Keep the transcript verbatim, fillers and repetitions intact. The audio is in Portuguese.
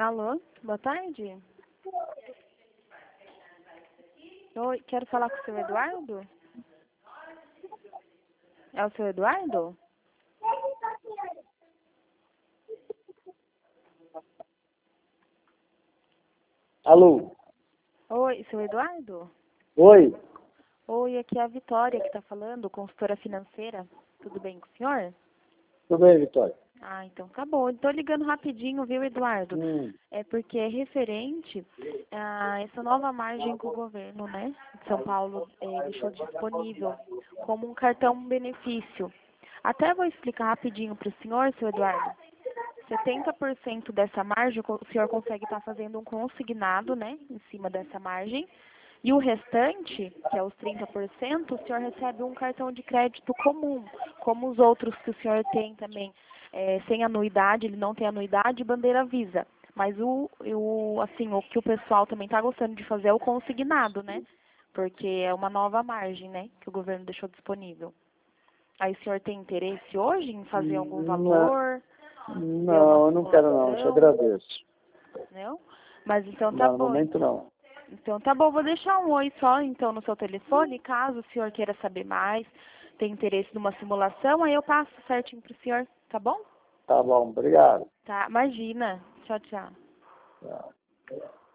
Alô, boa tarde. Oi, quero falar com o seu Eduardo. É o seu Eduardo? Alô? Oi, seu Eduardo? Oi? Oi, aqui é a Vitória que está falando, consultora financeira. Tudo bem com o senhor? Tudo bem, Vitória? Ah, então tá bom. Estou ligando rapidinho, viu, Eduardo? Hum. É porque é referente a essa nova margem que o governo, né, de São Paulo eh, deixou disponível como um cartão benefício. Até vou explicar rapidinho para o senhor, seu Eduardo. setenta por cento dessa margem o senhor consegue estar fazendo um consignado, né, em cima dessa margem. E o restante, que é os trinta por cento, o senhor recebe um cartão de crédito comum, como os outros que o senhor tem também, é, sem anuidade, ele não tem anuidade, bandeira Visa. Mas o, o, assim, o que o pessoal também está gostando de fazer é o consignado, né? Porque é uma nova margem, né, que o governo deixou disponível. Aí o senhor tem interesse hoje em fazer algum Não, valor? Ver uma não, eu não quero não, te simulação? agradeço. Não? Mas então tá Não, no bom. momento não. Então tá bom, vou deixar um oi só então no seu telefone, caso o senhor queira saber mais, tem interesse numa simulação, aí eu passo certinho pro senhor, tá bom? Tá bom, obrigado. Tá, imagina. Tchau, tchau. Tchau.